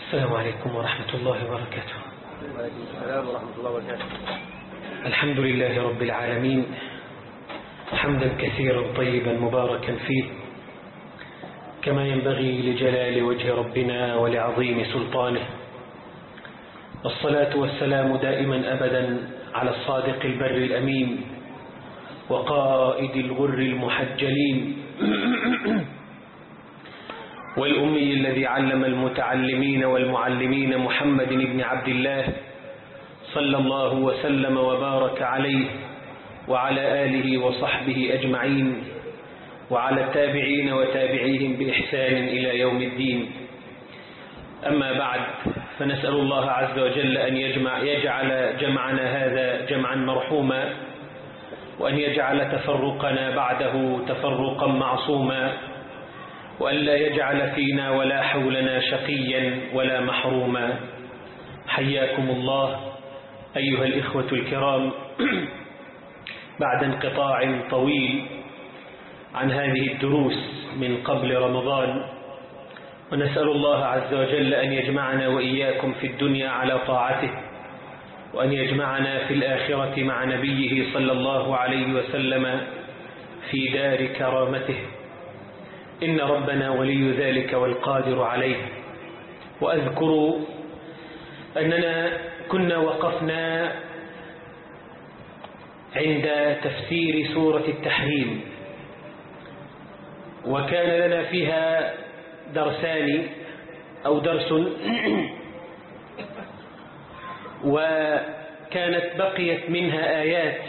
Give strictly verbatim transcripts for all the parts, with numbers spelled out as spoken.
السلام عليكم ورحمة الله وبركاته. وعليكم السلام ورحمة الله وبركاته. الحمد لله رب العالمين، حمدا كثيرا طيبا مباركا فيه كما ينبغي لجلال وجه ربنا ولعظيم سلطانه. الصلاة والسلام دائما أبدا على الصادق البر الأمين وقائد الغر المحجلين والأمي الذي علم المتعلمين والمعلمين محمد بن عبد الله صلى الله وسلم وبارك عليه وعلى آله وصحبه أجمعين وعلى التابعين وتابعيهم بإحسان إلى يوم الدين. أما بعد، فنسأل الله عز وجل أن يجمع يجعل جمعنا هذا جمعا مرحوما، وأن يجعل تفرقنا بعده تفرقا معصوما، وأن لا يجعل فينا ولا حولنا شقيا ولا محروما. حياكم الله أيها الإخوة الكرام بعد انقطاع طويل عن هذه الدروس من قبل رمضان، ونسأل الله عز وجل أن يجمعنا وإياكم في الدنيا على طاعته، وأن يجمعنا في الآخرة مع نبيه صلى الله عليه وسلم في دار كرامته، إن ربنا ولي ذلك والقادر عليه. وأذكر أننا كنا وقفنا عند تفسير سورة التحريم، وكان لنا فيها درسان أو درس، وكانت بقيت منها آيات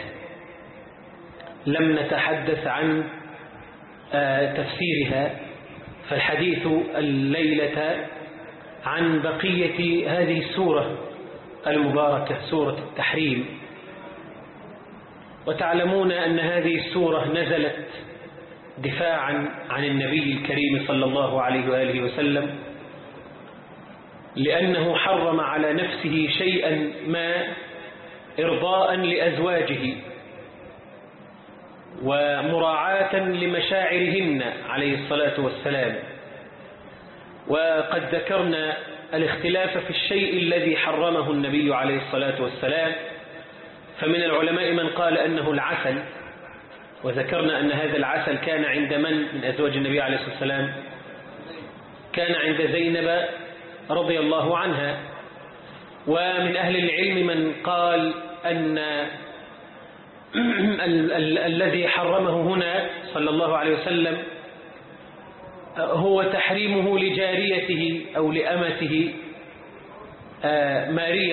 لم نتحدث عن تفسيرها، فالحديث الليلة عن بقية هذه السورة المباركة سورة التحريم. وتعلمون أن هذه السورة نزلت دفاعا عن النبي الكريم صلى الله عليه وآله وسلم، لأنه حرم على نفسه شيئا ما إرضاء لأزواجه ومراعاة لمشاعرهن عليه الصلاة والسلام. وقد ذكرنا الاختلاف في الشيء الذي حرمه النبي عليه الصلاة والسلام، فمن العلماء من قال أنه العسل، وذكرنا أن هذا العسل كان عند من من أزواج النبي عليه الصلاة والسلام؟ كان عند زينب رضي الله عنها. ومن أهل العلم من قال أن ال ال الذي حرمه هنا صلى الله عليه وسلم هو تحريمه لجاريته أو لأمته مارية،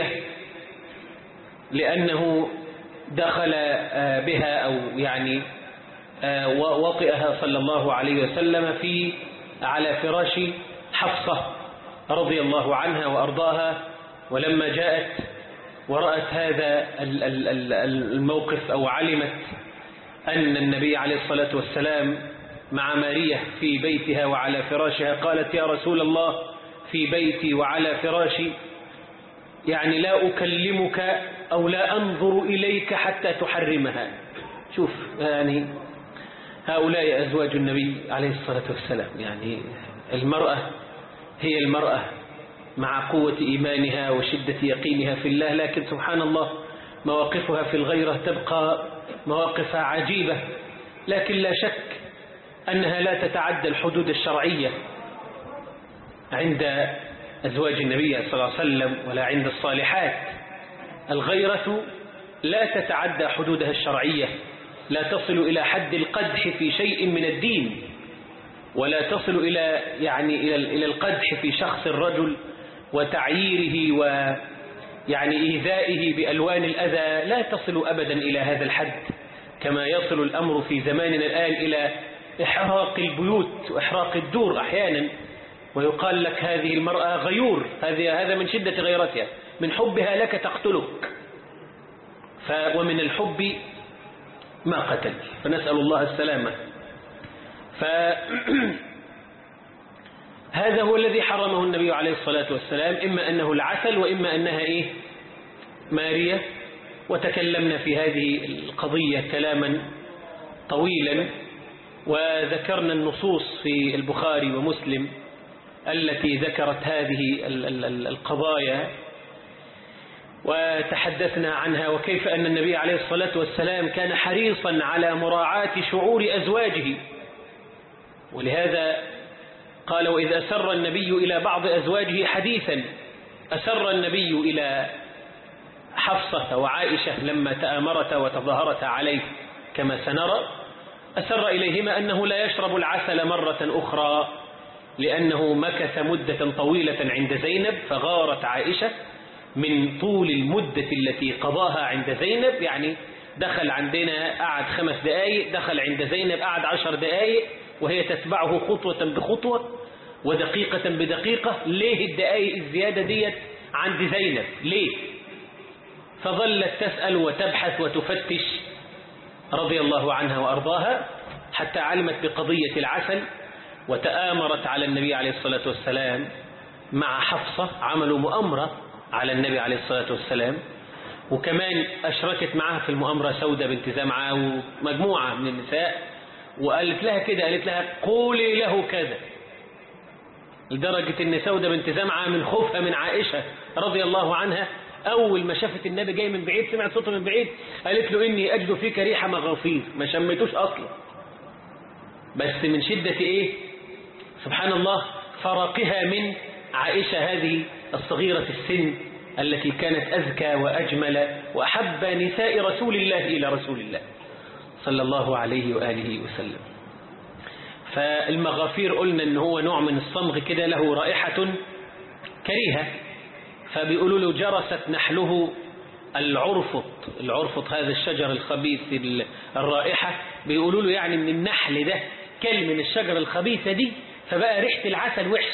لأنه دخل بها أو يعني وطئها صلى الله عليه وسلم في على فراش حفصة رضي الله عنها وأرضاها. ولما جاءت ورأت هذا الموقف أو علمت أن النبي عليه الصلاة والسلام مع مارية في بيتها وعلى فراشها، قالت: يا رسول الله، في بيتي وعلى فراشي، يعني لا أكلمك أو لا أنظر إليك حتى تحرمها. شوف يعني هؤلاء أزواج النبي عليه الصلاة والسلام، يعني المرأة هي المرأة مع قوة إيمانها وشدة يقينها في الله، لكن سبحان الله مواقفها في الغيرة تبقى مواقف عجيبة، لكن لا شك أنها لا تتعدى الحدود الشرعية عند أزواج النبي صلى الله عليه وسلم ولا عند الصالحات. الغيرة لا تتعدى حدودها الشرعية، لا تصل إلى حد القدح في شيء من الدين، ولا تصل إلى يعني إلى إلى القدح في شخص الرجل وتعييره ويعني إيذائه بألوان الأذى، لا تصل أبدا إلى هذا الحد، كما يصل الأمر في زماننا الآن إلى إحراق البيوت وإحراق الدور أحيانا، ويقال لك هذه المرأة غيور، هذه هذا من شدة غيرتها، من حبها لك تقتلك، ومن الحب ما قتل، فنسأل الله السلامة. فهذا هو الذي حرمه النبي عليه الصلاة والسلام، إما أنه العسل وإما أنها إيه؟ مارية. وتكلمنا في هذه القضية كلاما طويلا، وذكرنا النصوص في البخاري ومسلم التي ذكرت هذه القضايا وتحدثنا عنها، وكيف أن النبي عليه الصلاة والسلام كان حريصا على مراعاة شعور أزواجه. ولهذا قال: وإذ أسر النبي إلى بعض أزواجه حديثا. أسر النبي إلى حفصة وعائشة لما تآمرتا وتظاهرتا عليه كما سنرى، أسر إليهما أنه لا يشرب العسل مرة أخرى، لأنه مكث مدة طويلة عند زينب، فغارت عائشة من طول المدة التي قضاها عند زينب. يعني دخل عندنا قعد خمس دقائق، دخل عند زينب قعد عشر دقائق، وهي تتبعه خطوة بخطوة ودقيقة بدقيقة. ليه الدقائق الزيادة ديت عند زينب؟ ليه؟ فظلت تسأل وتبحث وتفتش رضي الله عنها وأرضاها، حتى علمت بقضية العسل وتآمرت على النبي عليه الصلاة والسلام مع حفصة. عملوا مؤامرة على النبي عليه الصلاة والسلام، وكمان أشركت معها في المؤامرة سودة بنت زمعة ومجموعة من النساء، وقالت لها كده، قالت لها: قولي له كذا. لدرجة أن سودة بنت زمعة من خوفها من عائشة رضي الله عنها، أول ما شافت النبي جاي من بعيد، سمعت صوته من بعيد، قالت له: إني أجد فيك ريحة مغافير. ما شميتوش أصلا، بس من شدة إيه؟ سبحان الله، فرقها من عائشة هذه الصغيرة السن التي كانت أذكى وأجمل وأحب نساء رسول الله إلى رسول الله صلى الله عليه وآله وسلم. فالمغافير قلنا إن هو نوع من الصمغ كده، له رائحة كريهة، فبيقولوا له: جرست نحله العرفط. العرفط هذا الشجر الخبيث الرائحة، بيقولوا له يعني من النحل ده كل من الشجرة الخبيثة دي، فبقى ريحة العسل وحش.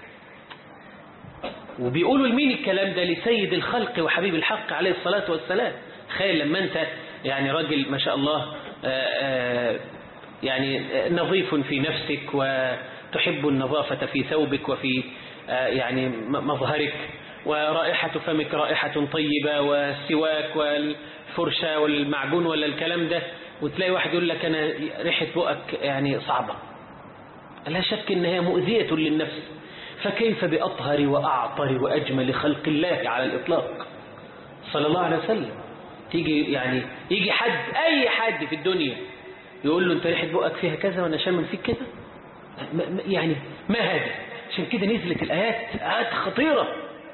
وبيقولوا لمين الكلام ده؟ لسيد الخلق وحبيب الحق عليه الصلاة والسلام. تخيل لما أنت يعني راجل ما شاء الله آآ يعني نظيف في نفسك، وتحب النظافة في ثوبك وفي يعني مظهرك، ورائحة فمك رائحة طيبة، والسواك والفرشة والمعجون ولا الكلام ده، وتلاقي واحد يقول لك: أنا ريحة بؤك يعني صعبة. لا شك أنها مؤذية للنفس، فكيف بأطهر وأعطر وأجمل خلق الله على الإطلاق صلى الله عليه وسلم. تيجي يعني يجي حد، أي حد في الدنيا، يقول له: أنت ريحة بؤك فيها كذا وأنا شامل فيك كذا؟ يعني ما هذا؟ عشان كده نزلت الآيات، آيات خطيرة.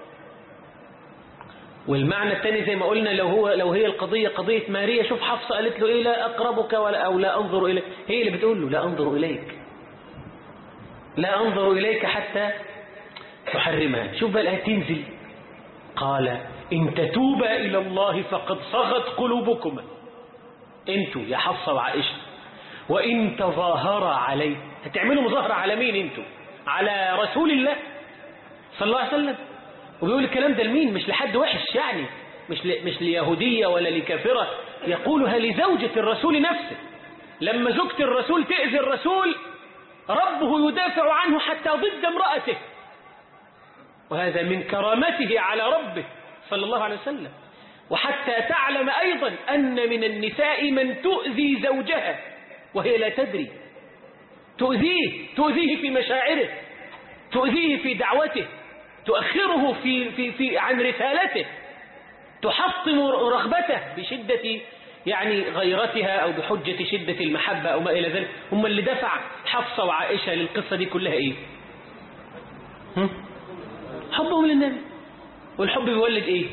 والمعنى الثاني زي ما قلنا، لو هو لو هي القضية قضية مارية، شوف حفصة قالت له إيه: لا أقربك ولا أو لا أنظر إليك. هي اللي بتقول له: لا أنظر إليك، لا أنظر إليك حتى تحرمها. شوف بقى الآية تنزل: قال: إن تتوبا إلى الله فقد صغت قلوبكما. أنتوا يا حفصة وعائشة، وإن تظاهرا عليه. هتعملوا مظاهرة على مين أنتوا؟ على رسول الله صلى الله عليه وسلم. وبيقول الكلام ده لمين؟ مش لحد وحش يعني، مش ل... مش ليهودية ولا لكافرة، يقولها لزوجة الرسول نفسه. لما زوجة الرسول تأذي الرسول، ربه يدافع عنه حتى ضد امرأته، وهذا من كرامته على ربه صلى الله عليه وسلم. وحتى تعلم أيضا أن من النساء من تؤذي زوجها وهي لا تدري، تؤذيه تؤذيه في مشاعره، تؤذيه في دعوته، تؤخره في في في عن رسالته، تحطم رغبته بشدة يعني غيرتها أو بحجة شدة المحبة أو ما إلى ذلك. هم اللي دفع حفصة وعائشة للقصة دي كلها إيه؟ هم؟ حبهم للنبي. والحب بيولد إيه؟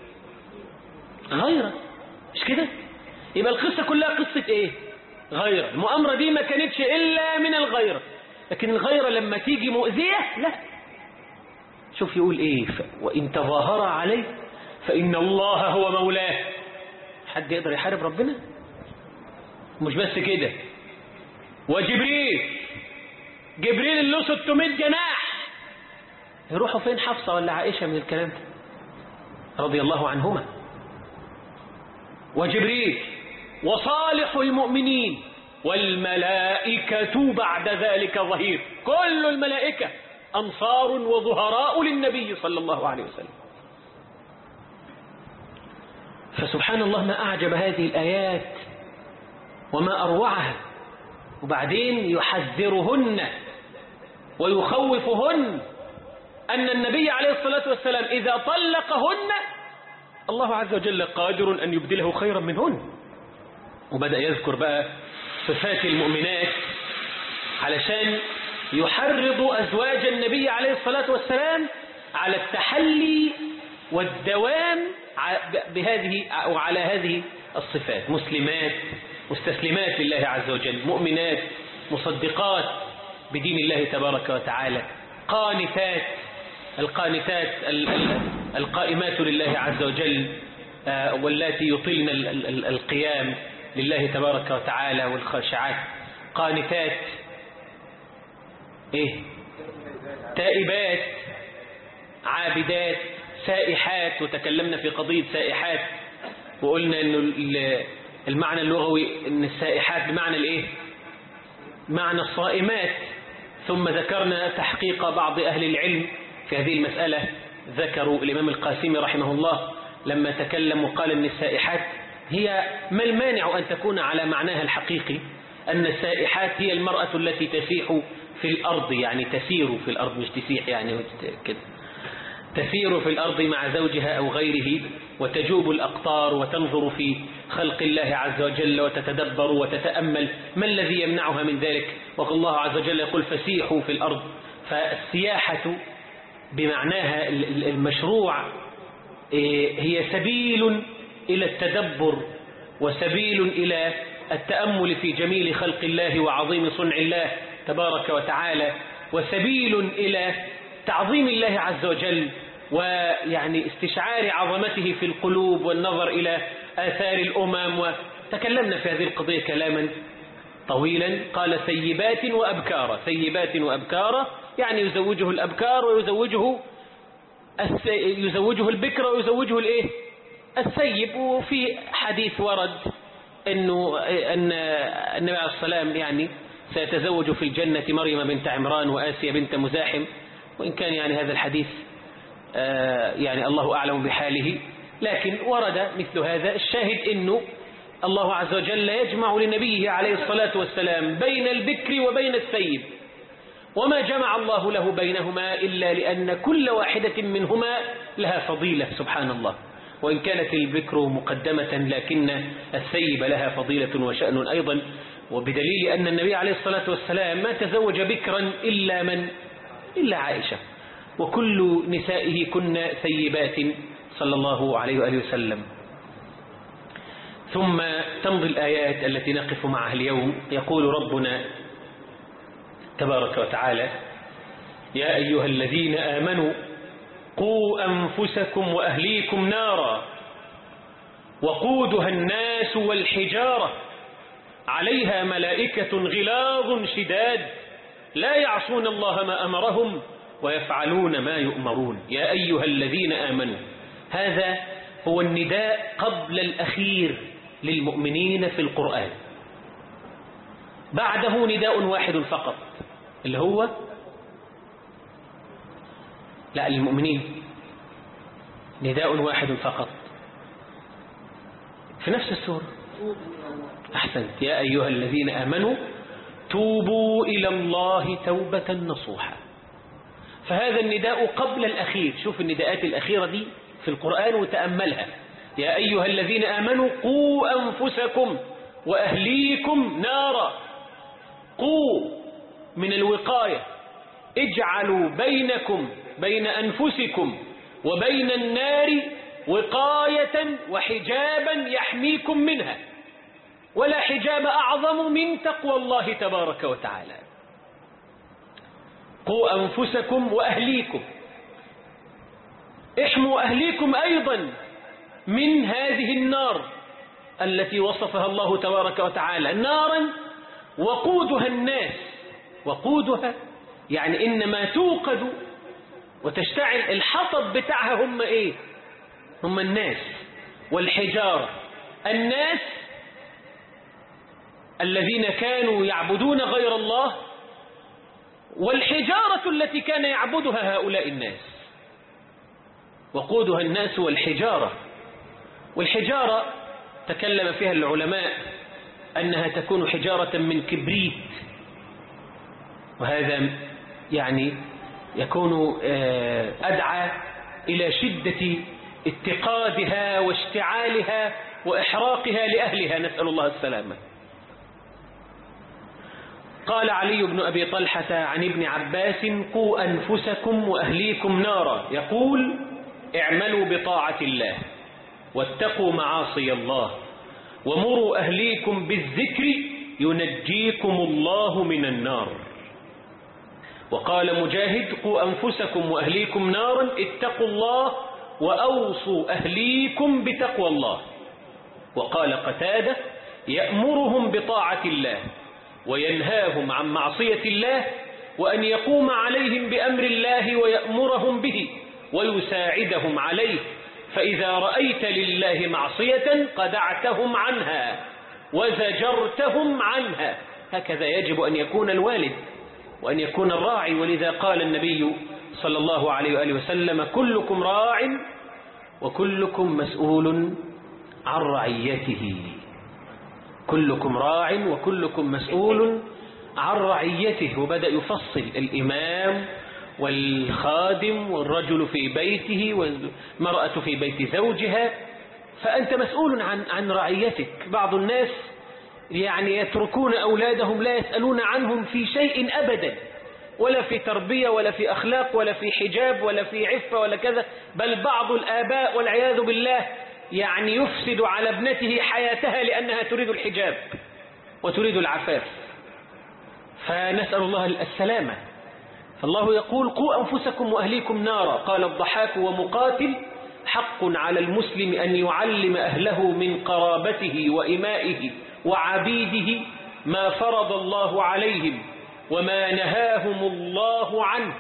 غيرة، مش كده؟ يبقى القصة كلها قصة إيه؟ غيرة. المؤامرة دي ما كانتش إلا من الغيرة، لكن الغيرة لما تيجي مؤذية لا. شوف يقول إيه: وإن تظاهر عليه فإن الله هو مولاه. حد يقدر يحارب ربنا؟ مش بس كده، وجبريل، جبريل اللي له ستمائة جناح، يروحوا فين حفصة ولا عائشة من الكلام ده رضي الله عنهما؟ وجبريل وصالح المؤمنين والملائكة بعد ذلك ظهير. كل الملائكة أنصار وظهراء للنبي صلى الله عليه وسلم. فسبحان الله ما أعجب هذه الآيات وما أروعها. وبعدين يحذرهن ويخوفهن أن النبي عليه الصلاة والسلام إذا طلقهن الله عز وجل قادر أن يبدله خيرا منهن. وبدأ يذكر بقى صفات المؤمنات علشان يحرض أزواج النبي عليه الصلاة والسلام على التحلي والدوام بهذه أو على هذه الصفات. مسلمات مستسلمات لله عز وجل، مؤمنات مصدقات بدين الله تبارك وتعالى، قانتات، القانتات القائمات لله عز وجل، واللاتي يطلن القيام لله تبارك وتعالى، والخاشعات، قانتات، إيه؟ تائبات، عابدات، سائحات. وتكلمنا في قضية سائحات وقلنا أنه المعنى اللغوي أن السائحات بمعنى الإيه؟ معنى الصائمات. ثم ذكرنا تحقيق بعض أهل العلم في هذه المسألة، ذكروا الإمام القاسمي رحمه الله لما تكلم وقال أن السائحات هي ما المانع أن تكون على معناها الحقيقي، أن السائحات هي المرأة التي تسيح في الأرض، يعني تسير في الأرض، مش تسيح يعني كده، تسير في الأرض مع زوجها أو غيره، وتجوب الأقطار وتنظر في خلق الله عز وجل وتتدبر وتتأمل ما الذي يمنعها من ذلك. والله عز وجل يقول فسيحوا في الأرض. فالسياحة بمعناها المشروع هي سبيل إلى التدبر وسبيل إلى التأمل في جميل خلق الله وعظيم صنع الله تبارك وتعالى، وسبيل إلى تعظيم الله عز وجل ويعني استشعار عظمته في القلوب والنظر إلى آثار الأمم. وتكلمنا في هذه القضية كلاما طويلا. قال سيبات وأبكارا، سيبات وأبكارا يعني يزوجه الأبكار ويزوجه يزوجه البكر ويزوجه الإيه؟ السيب. وفي حديث ورد أنه أن النبي عليه السلام يعني سيتزوج في الجنة مريم بنت عمران وآسيا بنت مزاحم، وإن كان يعني هذا الحديث يعني الله أعلم بحاله، لكن ورد مثل هذا. الشاهد أنه الله عز وجل يجمع لنبيه عليه الصلاة والسلام بين البكر وبين السيب، وما جمع الله له بينهما إلا لأن كل واحدة منهما لها فضيلة سبحان الله. وإن كانت البكر مقدمة لكن السيب لها فضيلة وشأن أيضا، وبدليل أن النبي عليه الصلاة والسلام ما تزوج بكرا إلا من إلا عائشة، وكل نسائه كن ثيبات صلى الله عليه وآله وسلم. ثم تمضي الآيات التي نقف معها اليوم. يقول ربنا تبارك وتعالى يا أيها الذين آمنوا قوا أنفسكم وأهليكم نارا وقودها الناس والحجارة عليها ملائكة غلاظ شداد لا يعصون الله ما أمرهم ويفعلون ما يؤمرون. يا أيها الذين آمنوا، هذا هو النداء قبل الأخير للمؤمنين في القرآن. بعده نداء واحد فقط اللي هو لا للمؤمنين نداء واحد فقط في نفس السورة. أحسنت. يا أيها الذين آمنوا توبوا إلى الله توبة نصوحا. فهذا النداء قبل الأخير. شوف النداءات الأخيرة دي في القرآن وتأملها. يا أيها الذين آمنوا قوا أنفسكم وأهليكم نارا. قوا من الوقاية، اجعلوا بينكم بين أنفسكم وبين النار وقاية وحجابا يحميكم منها، ولا حجاب أعظم من تقوى الله تبارك وتعالى. قوا أنفسكم وأهليكم، احموا أهليكم أيضا من هذه النار التي وصفها الله تبارك وتعالى نارا وقودها الناس. وقودها يعني إنما توقد وتشتعل الحطب بتاعها هم إيه؟ هم الناس. والحجارة الناس الذين كانوا يعبدون غير الله، والحجارة التي كان يعبدها هؤلاء الناس. وقودها الناس والحجارة. والحجارة تكلم فيها العلماء أنها تكون حجارة من كبريت، وهذا يعني يكون أدعى إلى شدة اتقادها واشتعالها وإحراقها لأهلها، نسأل الله السلامة. قال علي بن أبي طلحة عن ابن عباس: قوا أنفسكم وأهليكم نارا، يقول: اعملوا بطاعة الله واتقوا معاصي الله ومروا أهليكم بالذكر ينجيكم الله من النار. وقال مجاهد: قوا أنفسكم وأهليكم نارا، اتقوا الله وأوصوا أهليكم بتقوى الله. وقال قتادة: يأمرهم بطاعة الله وينهاهم عن معصية الله، وأن يقوم عليهم بأمر الله ويأمرهم به ويساعدهم عليه، فإذا رأيت لله معصية قدعتهم عنها وزجرتهم عنها. هكذا يجب أن يكون الوالد وأن يكون الراعي. ولذا قال النبي صلى الله عليه وآله وسلم: كلكم راع وكلكم مسؤول عن رعيته. كلكم راع وكلكم مسؤول عن رعيته. وبدأ يفصل: الإمام والخادم والرجل في بيته والمرأة في بيت زوجها، فأنت مسؤول عن عن رعيتك. بعض الناس يعني يتركون أولادهم لا يسألون عنهم في شيء أبدا، ولا في تربية ولا في أخلاق ولا في حجاب ولا في عفة ولا كذا، بل بعض الآباء والعياذ بالله يعني يفسد على ابنته حياتها لأنها تريد الحجاب وتريد العفاف، فنسأل الله السلامة. فالله يقول: قوا أنفسكم وأهليكم نارا. قال الضحاك ومقاتل: حق على المسلم أن يعلم أهله من قرابته وإمائه وعبيده ما فرض الله عليهم وما نهاهم الله عنه.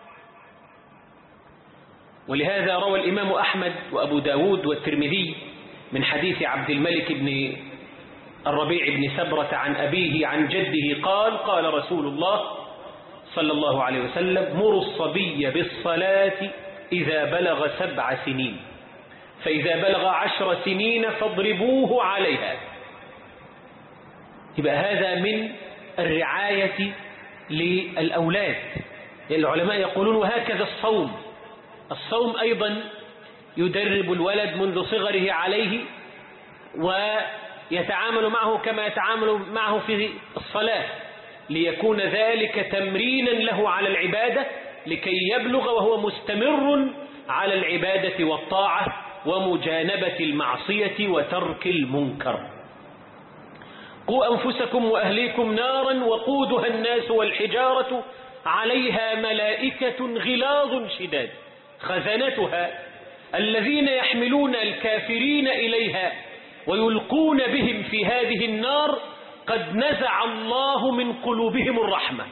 ولهذا روى الإمام أحمد وأبو داود والترمذي من حديث عبد الملك بن الربيع بن سبرة عن أبيه عن جده قال: قال رسول الله صلى الله عليه وسلم: مروا الصبي بالصلاة إذا بلغ سبع سنين، فإذا بلغ عشر سنين فاضربوه عليها. يبقى هذا من الرعاية للأولاد. العلماء يقولون: وهكذا الصوم. الصوم أيضا يدرب الولد منذ صغره عليه ويتعامل معه كما يتعامل معه في الصلاة، ليكون ذلك تمرينا له على العبادة لكي يبلغ وهو مستمر على العبادة والطاعة ومجانبة المعصية وترك المنكر. قوا أنفسكم وأهليكم نارا وقودها الناس والحجارة عليها ملائكة غلاظ شداد خزنتها الذين يحملون الكافرين إليها ويلقون بهم في هذه النار قد نزع الله من قلوبهم الرحمة.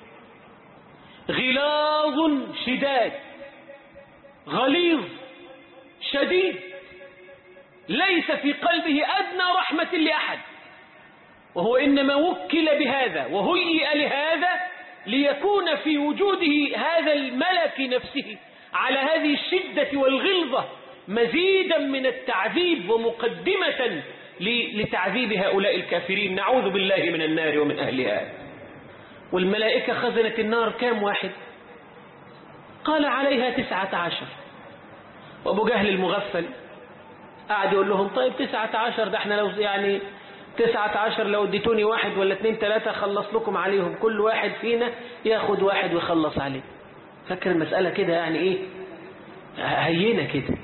غلاظ شداد، غليظ شديد، ليس في قلبه أدنى رحمة لأحد، وهو إنما وكل بهذا وهيئ لهذا ليكون في وجوده هذا الملك نفسه على هذه الشدة والغلظة مزيدا من التعذيب ومقدمة لتعذيب هؤلاء الكافرين. نعوذ بالله من النار ومن أهلها. والملائكة خزنة النار كام واحد؟ قال عليها تسعة عشر. وأبو جهل المغفل قاعد يقول لهم: طيب تسعة عشر ده احنا لو يعني تسعة عشر لو اديتوني واحد ولا اتنين تلاتة خلص لكم عليهم، كل واحد فينا ياخد واحد ويخلص عليه. فكر المسألة كده يعني ايه هينة كده.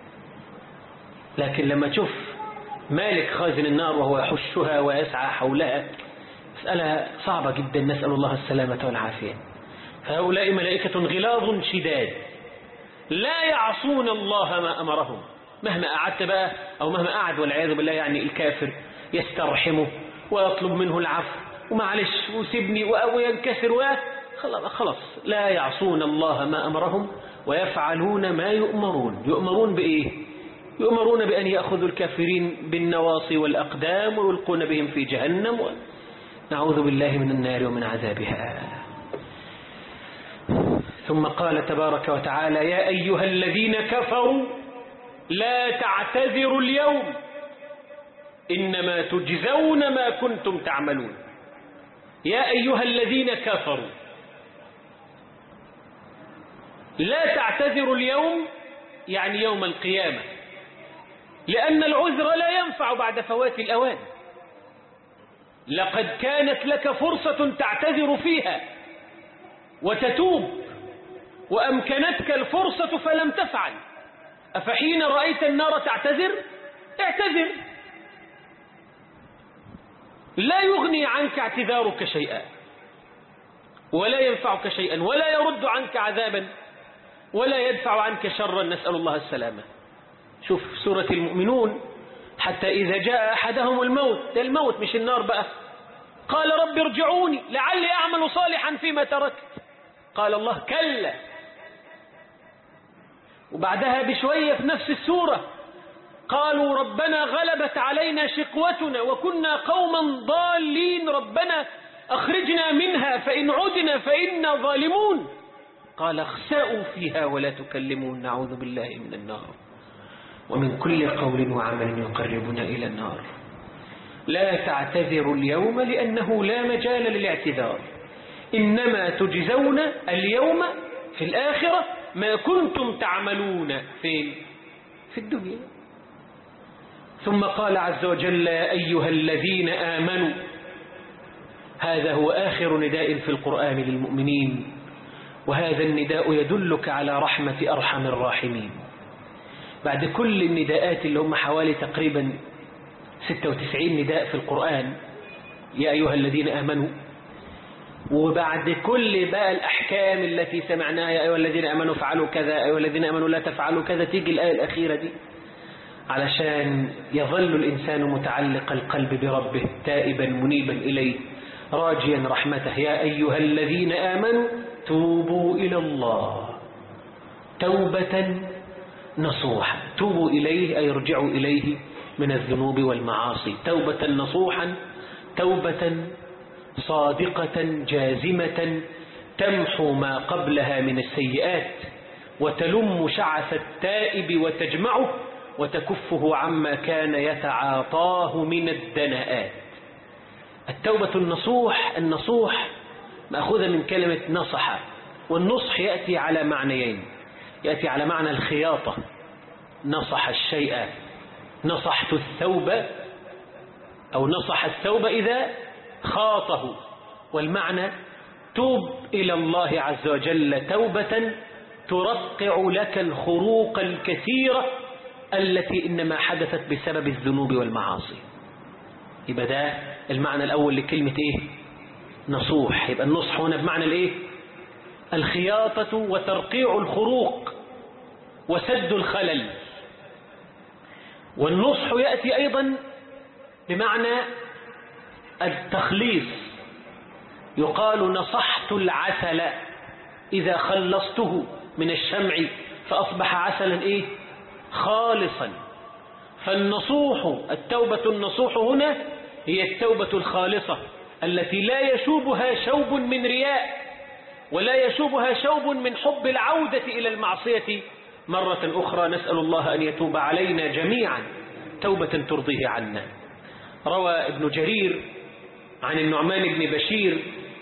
لكن لما تشوف مالك خازن النار وهو يحشها ويسعى حولها، مسألة صعبة جدا، نسأل الله السلامة والعافية. فهؤلاء ملائكة غلاظ شداد لا يعصون الله ما أمرهم. مهما قعدت بقى أو مهما قعد والعياذ بالله يعني الكافر يسترحمه ويطلب منه العفو ومعلش وسيبني وينكسر وخلاص خلاص لا يعصون الله ما أمرهم ويفعلون ما يؤمرون. يؤمرون بإيه؟ يؤمرون بأن يأخذوا الكافرين بالنواصي والأقدام ويلقون بهم في جهنم، نعوذ بالله من النار ومن عذابها. ثم قال تبارك وتعالى: يا أيها الذين كفروا لا تعتذروا اليوم إنما تجزون ما كنتم تعملون. يا أيها الذين كفروا، لا تعتذر اليوم يعني يوم القيامة، لأن العذر لا ينفع بعد فوات الأوان. لقد كانت لك فرصة تعتذر فيها وتتوب، وأمكنتك الفرصة فلم تفعل، أفحين رأيت النار تعتذر؟ اعتذر، لا يغني عنك اعتذارك شيئا، ولا ينفعك شيئا، ولا يرد عنك عذابا، ولا يدفع عنك شرا، نسأل الله السلامة. شوف سورة المؤمنون، حتى إذا جاء أحدهم الموت، ده الموت مش النار بقى، قال رب ارجعوني لعلي أعمل صالحا فيما تركت، قال الله كلا. وبعدها بشوية في نفس السورة قالوا ربنا غلبت علينا شقوتنا وكنا قوما ضالين ربنا أخرجنا منها فإن عدنا فإنا ظالمون، قال اخسأوا فيها ولا تكلمون نعوذ بالله من النار ومن كل قول وعمل يقربنا إلى النار. لا تعتذروا اليوم لأنه لا مجال للاعتذار، إنما تجزون اليوم في الآخرة ما كنتم تعملون في في الدنيا. ثم قال عز وجل يا أيها الذين آمنوا، هذا هو آخر نداء في القرآن للمؤمنين، وهذا النداء يدلك على رحمة أرحم الراحمين. بعد كل النداءات اللي هم حوالي تقريبا ستة وتسعين نداء في القرآن يا أيها الذين آمنوا، وبعد كل بقى الأحكام التي سمعناها يا أيها الذين آمنوا فعلوا كذا، يا أيها الذين آمنوا لا تفعلوا كذا، تيجي الآية الأخيرة دي علشان يظل الإنسان متعلق القلب بربه تائبا منيبا إليه راجيا رحمته. يا أيها الذين آمنوا توبوا إلى الله توبة نصوحا، توبوا إليه أي ارجعوا إليه من الذنوب والمعاصي، توبة نصوحا، توبة صادقة جازمة تمحو ما قبلها من السيئات وتلم شعث التائب وتجمعه وتكفه عما كان يتعاطاه من الدناءات. التوبة النصوح، النصوح مأخوذة من كلمة نصح، والنصح يأتي على معنيين، يأتي على معنى الخياطة، نصح الشيء، نصحت الثوب أو نصح الثوب إذا خاطه، والمعنى توب إلى الله عز وجل توبة ترقع لك الخروق الكثيرة التي إنما حدثت بسبب الذنوب والمعاصي. يبقى ده المعنى الأول لكلمة إيه؟ نصوح. يبقى النصح هنا بمعنى الإيه؟ الخياطة وترقيع الخروق وسد الخلل. والنصح يأتي أيضا بمعنى التخليص، يقال نصحت العسل إذا خلصته من الشمع فأصبح عسلا إيه؟ خالصا. فالنصوح، التوبة النصوح هنا هي التوبة الخالصة التي لا يشوبها شوب من رياء ولا يشوبها شوب من حب العودة إلى المعصية مرة أخرى. نسأل الله أن يتوب علينا جميعا توبة ترضيه عنا. روى ابن جرير عن النعمان بن بشير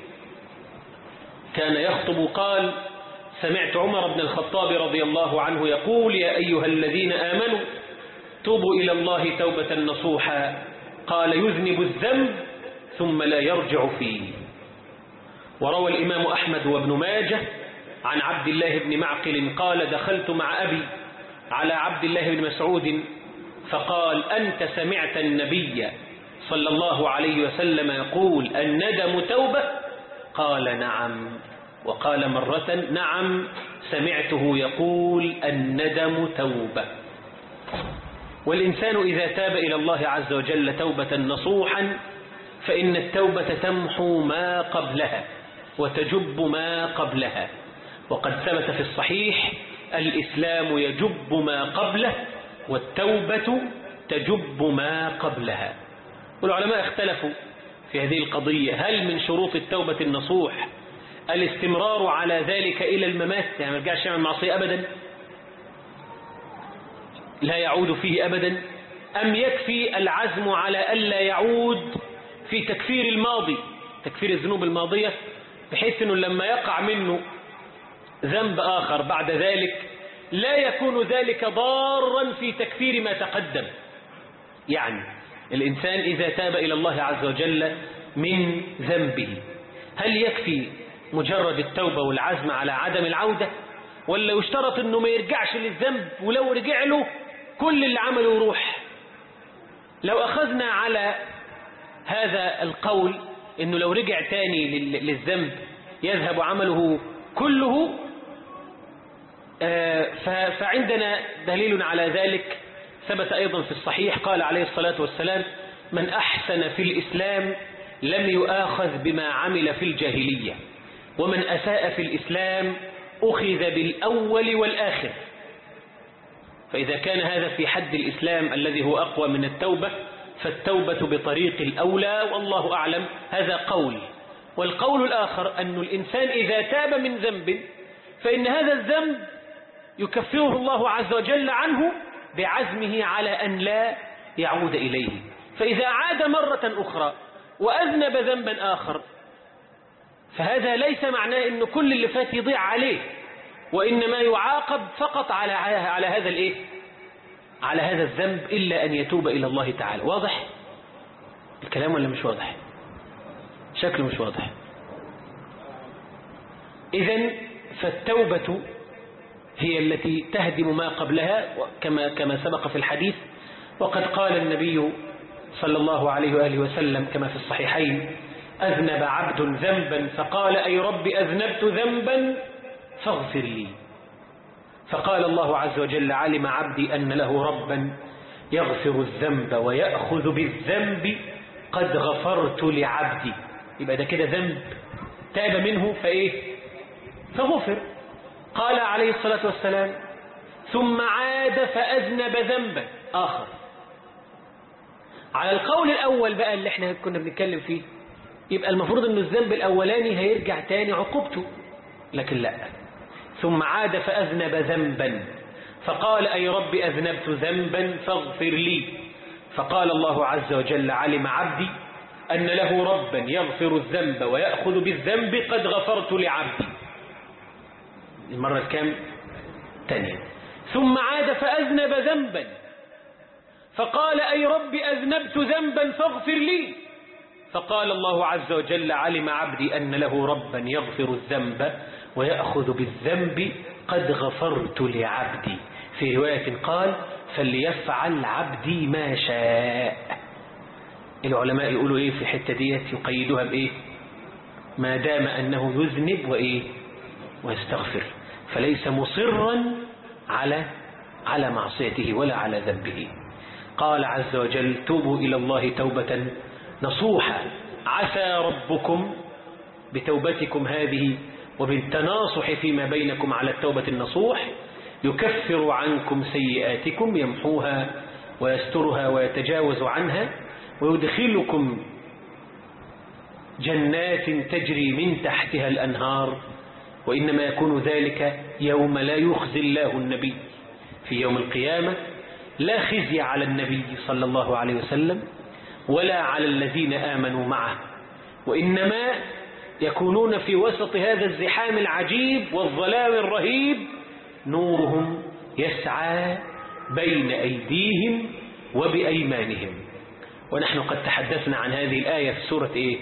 كان يخطب قال سمعت عمر بن الخطاب رضي الله عنه يقول يا أيها الذين آمنوا توبوا إلى الله توبة نصوحا، قال يذنب الذنب ثم لا يرجع فيه. وروى الإمام أحمد وابن ماجه عن عبد الله بن معقل قال دخلت مع أبي على عبد الله بن مسعود فقال أنت سمعت النبي صلى الله عليه وسلم يقول الندم توبة؟ قال نعم. وقال مرة نعم سمعته يقول الندم توبة. والإنسان إذا تاب إلى الله عز وجل توبة نصوحا فإن التوبة تمحو ما قبلها وتجب ما قبلها. وقد ثبت في الصحيح الإسلام يجب ما قبله والتوبة تجب ما قبلها. والعلماء اختلفوا في هذه القضية، هل من شروط التوبة النصوح الاستمرار على ذلك إلى الممات، يعني ما يرجعش يعمل معصية أبدا لا يعود فيه أبدا، أم يكفي العزم على ألا يعود في تكفير الماضي، تكفير الذنوب الماضية، بحيث أنه لما يقع منه ذنب آخر بعد ذلك لا يكون ذلك ضارا في تكفير ما تقدم. يعني الإنسان إذا تاب إلى الله عز وجل من ذنبه هل يكفي مجرد التوبة والعزم على عدم العودة، ولا يشترط أنه ما يرجعش للذنب، ولو رجع له كل اللي عمله يروح؟ لو أخذنا على هذا القول أنه لو رجع تاني للذنب يذهب عمله كله، فعندنا دليل على ذلك ثبت أيضا في الصحيح، قال عليه الصلاة والسلام: من أحسن في الإسلام لم يؤاخذ بما عمل في الجاهلية، ومن أساء في الإسلام أخذ بالأول والآخر. فإذا كان هذا في حد الإسلام الذي هو أقوى من التوبة، فالتوبة بطريق الأولى، والله أعلم. هذا قول. والقول الآخر أن الإنسان إذا تاب من ذنب فإن هذا الذنب يكفره الله عز وجل عنه بعزمه على أن لا يعود إليه. فإذا عاد مرة أخرى وأذنب ذنبا آخر فهذا ليس معناه أن كل اللي فات يضيع عليه، وإنما يعاقب فقط على على هذا الإيه؟ على هذا الذنب، إلا أن يتوب إلى الله تعالى. واضح الكلام ولا مش واضح؟ شكله مش واضح. إذن فالتوبة هي التي تهدم ما قبلها، كما كما سبق في الحديث. وقد قال النبي صلى الله عليه وآله وسلم كما في الصحيحين: أذنب عبد ذنبا فقال: أي رب أذنبت ذنبا فاغفر لي. فقال الله عز وجل: علم عبدي أن له ربا يغفر الذنب ويأخذ بالذنب قد غفرت لعبدي. يبقى ده كده ذنب تاب منه فإيه؟ فغفر. قال عليه الصلاة والسلام: ثم عاد فأذنب ذنبا آخر. على القول الأول بقى اللي احنا كنا بنتكلم فيه، يبقى المفروض أن الذنب الأولاني هيرجع تاني عقوبته، لكن لا. ثم عاد فأذنب ذنبا فقال: أي رب أذنبت ذنبا فاغفر لي. فقال الله عز وجل: علم عبدي أن له ربا يغفر الذنب ويأخذ بالذنب قد غفرت لعبدي. المرة الكام؟ تانية. ثم عاد فأذنب ذنبا فقال: أي رب أذنبت ذنبا فاغفر لي. فقال الله عز وجل: علم عبدي أن له ربا يغفر الذنب ويأخذ بالذنب قد غفرت لعبدي. في رواية قال: فليفعل عبدي ما شاء. العلماء يقولوا إيه في الحتة ديت؟ يقيدوها بإيه؟ ما دام أنه يذنب وإيه؟ ويستغفر، فليس مصرا على على معصيته ولا على ذنبه. قال عز وجل: توبوا إلى الله توبة نصوحا عسى ربكم بتوبتكم هذه وبالتناصح فيما بينكم على التوبة النصوح يكفر عنكم سيئاتكم، يمحوها ويسترها ويتجاوز عنها، ويدخلكم جنات تجري من تحتها الأنهار. وإنما يكون ذلك يوم لا يخزي الله النبي. في يوم القيامة لا خزي على النبي صلى الله عليه وسلم ولا على الذين آمنوا معه، وإنما يكونون في وسط هذا الزحام العجيب والظلام الرهيب نورهم يسعى بين أيديهم وبأيمانهم. ونحن قد تحدثنا عن هذه الآية في سورة إيه؟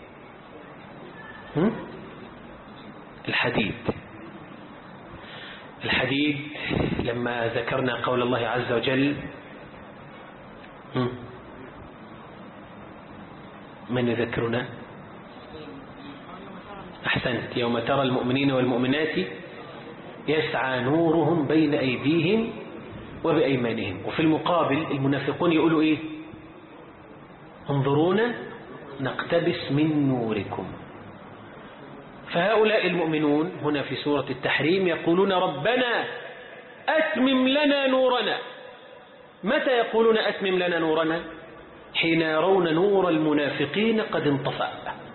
هم؟ الحديد. الحديد لما ذكرنا قول الله عز وجل: هم؟ من يذكرنا؟ أحسنت. يوم ترى المؤمنين والمؤمنات يسعى نورهم بين أيديهم وبأيمانهم. وفي المقابل المنافقون يقولوا إيه؟ انظرونا نقتبس من نوركم. فهؤلاء المؤمنون هنا في سورة التحريم يقولون: ربنا أتمم لنا نورنا. متى يقولون أتمم لنا نورنا؟ حين يرون نور المنافقين قد انطفأ،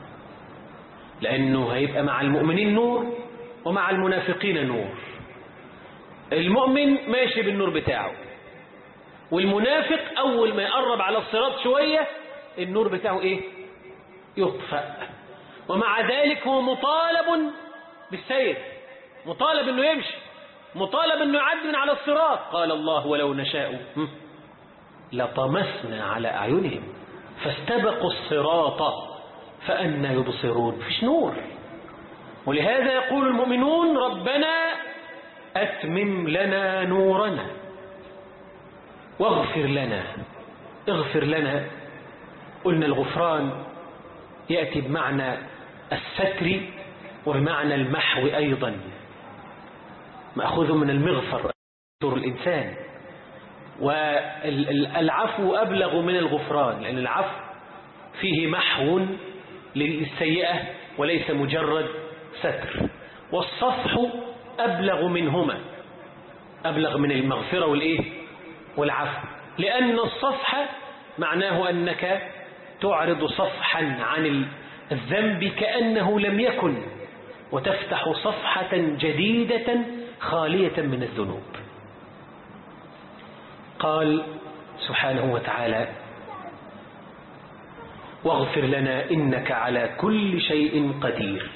لأنه هيبقى مع المؤمنين نور ومع المنافقين نور. المؤمن ماشي بالنور بتاعه، والمنافق أول ما يقرب على الصراط شوية النور بتاعه إيه؟ يطفأ. ومع ذلك هو مطالب بالسير، مطالب أنه يمشي، مطالب أنه يعدي من على الصراط. قال الله ولو نشاء لطمسنا على أعينهم فاستبقوا الصراط فأنى يبصرون. فيش نور. ولهذا يقول المؤمنون ربنا أتمم لنا نورنا واغفر لنا. اغفر لنا، قلنا الغفران يأتي بمعنى الستر وبمعنى المحو أيضا، مأخوذ من المغفر يستر الإنسان، والعفو أبلغ من الغفران، لأن العفو فيه محو للسيئة وليس مجرد ستر، والصفح أبلغ منهما، أبلغ من المغفرة والإيه والعفو، لأن الصفح معناه أنك تعرض صفحا عن الذنب كأنه لم يكن، وتفتح صفحة جديدة خالية من الذنوب. قال سبحانه وتعالى واغفر لنا إنك على كل شيء قدير.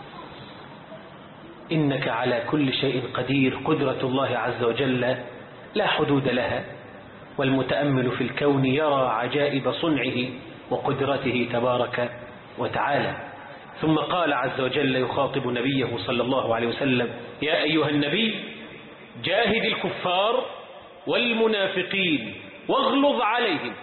إنك على كل شيء قدير، قدرة الله عز وجل لا حدود لها، والمتأمل في الكون يرى عجائب صنعه وقدرته تبارك وتعالى. ثم قال عز وجل يخاطب نبيه صلى الله عليه وسلم يا أيها النبي جاهد الكفار والمنافقين واغلظ عليهم.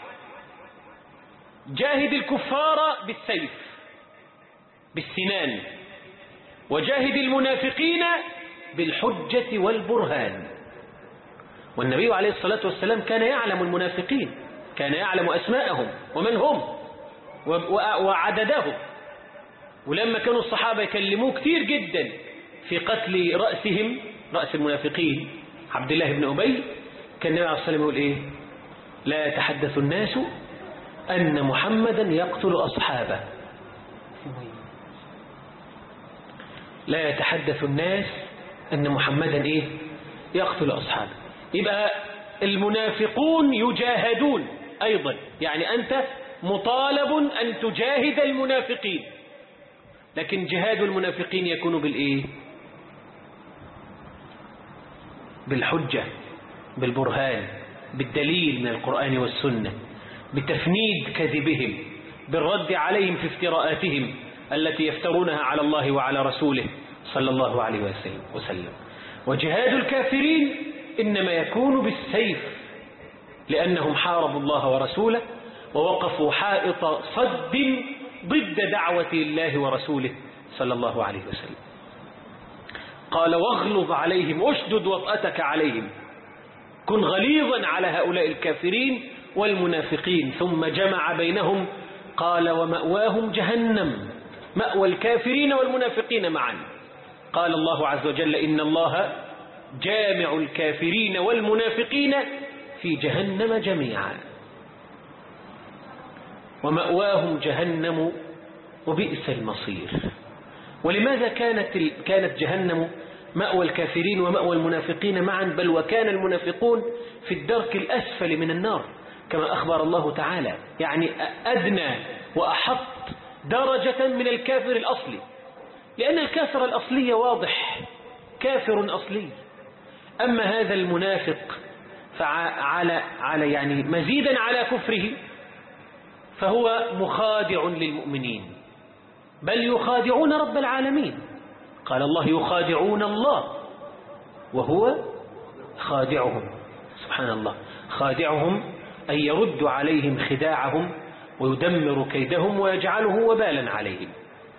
جاهد الكفار بالسيف بالسنان، وجاهد المنافقين بالحجة والبرهان. والنبي عليه الصلاة والسلام كان يعلم المنافقين، كان يعلم أسماءهم ومن هم وعددهم، ولما كانوا الصحابة يكلموه كثير جدا في قتل رأسهم، رأس المنافقين عبد الله بن أبي، كان النبي عليه الصلاة والسلام يقول إيه؟ لا يتحدث الناس أن محمدا يقتل أصحابه. لا يتحدث الناس أن محمدا إيه؟ يقتل أصحابه. يبقى المنافقون يجاهدون أيضا، يعني أنت مطالب أن تجاهد المنافقين، لكن جهاد المنافقين يكون بالإيه؟ بالحجة، بالبرهان، بالدليل من القرآن والسنة، بتفنيد كذبهم، بالرد عليهم في افتراءاتهم التي يفترونها على الله وعلى رسوله صلى الله عليه وسلم. وجهاد الكافرين إنما يكون بالسيف، لأنهم حاربوا الله ورسوله ووقفوا حائط صد ضد دعوة الله ورسوله صلى الله عليه وسلم. قال واغلظ عليهم، أشدد وطأتك عليهم، كن غليظا على هؤلاء الكافرين والمنافقين. ثم جمع بينهم قال ومأواهم جهنم، مأوى الكافرين والمنافقين معا. قال الله عز وجل إن الله جامع الكافرين والمنافقين في جهنم جميعا، ومأواهم جهنم وبئس المصير. ولماذا كانت كانت جهنم مأوى الكافرين ومأوى المنافقين معا؟ بل وكان المنافقون في الدرك الأسفل من النار كما أخبر الله تعالى، يعني أدنى وأحط درجة من الكافر الأصلي، لأن الكافر الأصلي واضح، كافر أصلي. أما هذا المنافق فعلى على يعني مزيدا على كفره فهو مخادع للمؤمنين، بل يخادعون رب العالمين. قال الله يخادعون الله وهو خادعهم، سبحان الله، خادعهم أن يرد عليهم خداعهم ويدمر كيدهم ويجعله وبالا عليهم.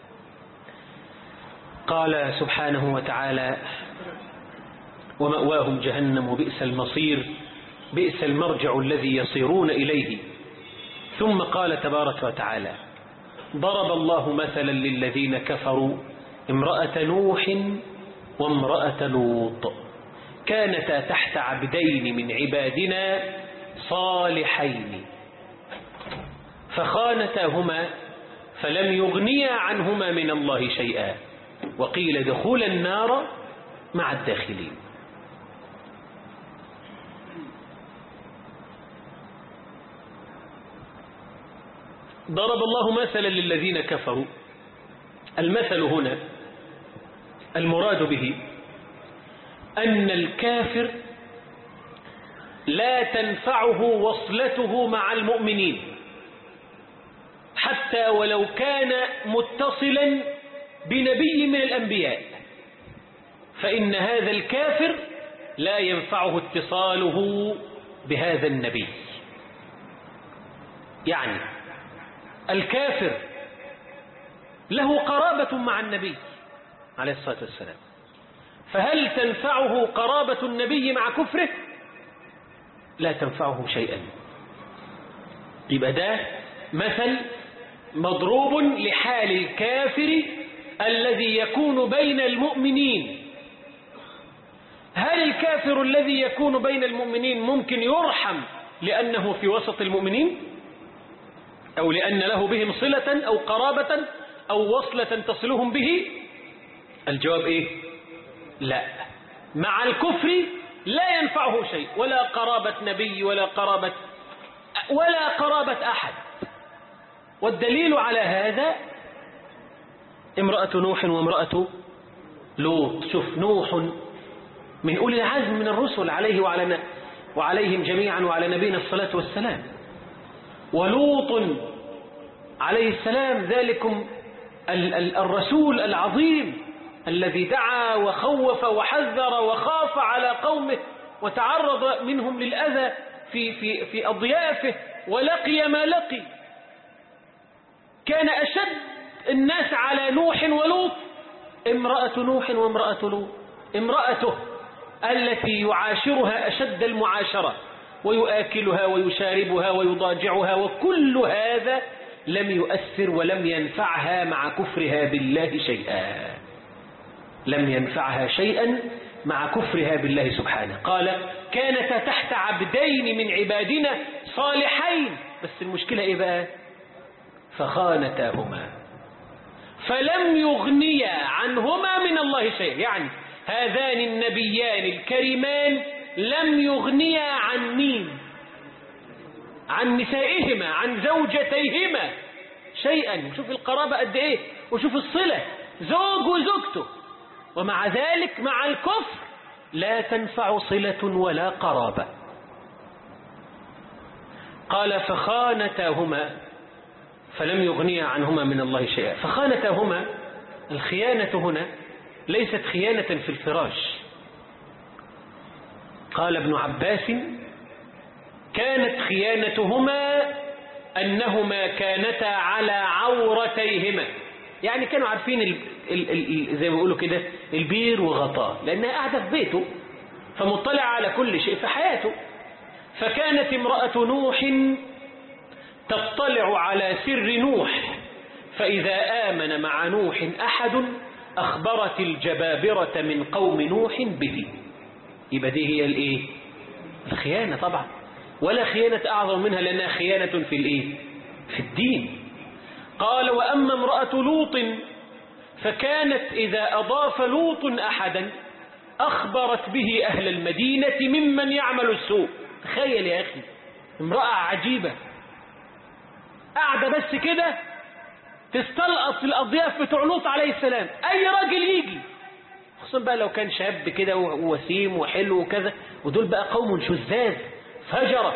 قال سبحانه وتعالى ومأواهم جهنم وبئس المصير، بئس المرجع الذي يصيرون إليه. ثم قال تبارك وتعالى ضرب الله مثلا للذين كفروا امرأة نوح وامرأة لوط كانتا تحت عبدين من عبادنا صالحين فخانتاهما فلم يغنيا عنهما من الله شيئا وقيل ادخلا النار مع الداخلين. ضرب الله مثلا للذين كفروا. المثل هنا المراد به أن الكافر لا تنفعه وصلته مع المؤمنين حتى ولو كان متصلا بنبي من الأنبياء، فإن هذا الكافر لا ينفعه اتصاله بهذا النبي. يعني الكافر له قرابة مع النبي عليه الصلاة والسلام، فهل تنفعه قرابة النبي مع كفره؟ لا تنفعه شيئا. يبقى ده مثل مضروب لحال الكافر الذي يكون بين المؤمنين. هل الكافر الذي يكون بين المؤمنين ممكن يرحم لأنه في وسط المؤمنين، أو لأن له بهم صلة أو قرابة أو وصلة تصلهم به؟ الجواب إيه؟ لا. مع الكفر لا ينفعه شيء، ولا قرابة نبي ولا قرابة ولا قرابة أحد. والدليل على هذا امرأة نوح وامرأة لوط. شوف، نوح من أولي العزم من الرسل عليه وعلى وعليهم جميعا وعلى نبينا الصلاة والسلام، ولوط عليه السلام ذلكم الرسول العظيم الذي دعا وخوف وحذر وخاف على قومه وتعرض منهم للأذى في, في, في أضيافه ولقي ما لقي. كان أشد الناس على نوح ولوط امرأة نوح وامرأة لوط، امرأته التي يعاشرها أشد المعاشرة ويؤكلها ويشاربها ويضاجعها، وكل هذا لم يؤثر ولم ينفعها مع كفرها بالله شيئا، لم ينفعها شيئا مع كفرها بالله سبحانه. قال كانتا تحت عبدين من عبادنا صالحين، بس المشكلة إيه بقى؟ فخانتاهما فلم يغنيا عنهما من الله شيء. يعني هذان النبيان الكريمان لم يغنيا عن مين؟ عن نسائهما، عن زوجتيهما شيئا. وشوف القرابة قد ايه، وشوف الصلة، زوج وزوجته، ومع ذلك مع الكفر لا تنفع صلة ولا قرابة. قال فخانتاهما فلم يغنيا عنهما من الله شيئا. فخانتاهما، الخيانة هنا ليست خيانة في الفراش. قال ابن عباس كانت خيانتهما أنهما كانتا على عورتيهما، يعني كانوا عارفين ال ال ال زي ما بيقولوا كده البير وغطاه، لأنها قاعدة في بيته فمطلع على كل شيء في حياته. فكانت امرأة نوح تطلع على سر نوح، فإذا آمن مع نوح أحد أخبرت الجبابرة من قوم نوح به. يبقى دي هي الايه؟ الخيانة طبعا، ولا خيانة أعظم منها لأنها خيانة في الايه؟ في الدين. قال وأما امرأة لوط فكانت إذا أضاف لوط أحدا أخبرت به أهل المدينة ممن يعمل السوء. تخيل يا أخي، امرأة عجيبة قاعدة بس كده تستلقط الأضياف بتوع لوط عليه السلام، أي راجل يجي، خصوصا بقى لو كان شاب كده ووسيم وحلو وكذا، ودول بقى قوم شذاذ فجرة.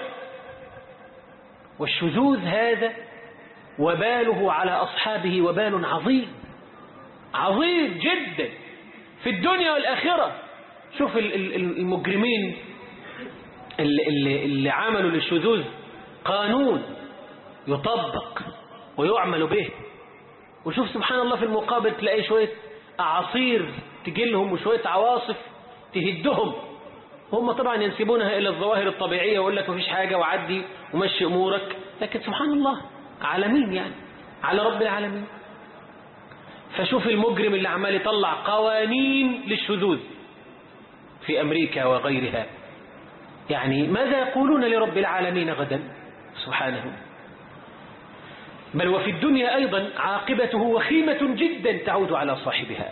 والشذوذ هذا وباله على أصحابه وبال عظيم عظيم جدا في الدنيا والآخرة. شوف المجرمين اللي, اللي, اللي عملوا للشذوذ قانون يطبق ويعمل به، وشوف سبحان الله في المقابل تلاقي شوية أعاصير تجيلهم وشوية عواصف تهدهم. هم طبعا ينسبونها إلى الظواهر الطبيعية ويقول لك مفيش حاجة وعدي ومشي أمورك، لكن سبحان الله على مين يعني؟ على رب العالمين. فشوف المجرم اللي عمال يطلع قوانين للشذوذ في أمريكا وغيرها، يعني ماذا يقولون لرب العالمين غدا سبحانه؟ بل وفي الدنيا أيضا عاقبته وخيمة جدا تعود على صاحبها.